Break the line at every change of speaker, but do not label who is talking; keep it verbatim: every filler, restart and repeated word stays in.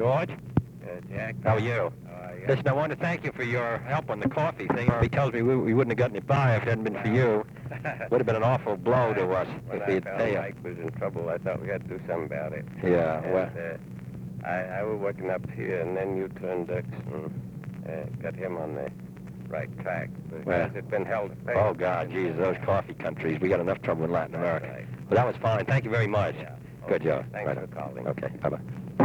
George?
Uh, Jack?
How are you?
How are you?
Listen, I want to thank you for your help on the coffee thing. He tells me we, we wouldn't have gotten it by if it hadn't been for you. Would have been an awful blow to us
When
if
I
we had
found
paid.
Mike was in trouble, I thought we had to do something about it.
Yeah,
and,
well.
Uh, I, I was working up here, and then you turned Dix and uh, got him on the right track. But
Well.
has it been held to pay?
Oh, God, Jesus, those coffee countries. We got enough trouble in Latin
That's
America.
right.
But that was fine. Thank you very much.
Yeah.
Good
Okay.
job.
Thanks
Right
for
on.
calling.
Okay, bye-bye.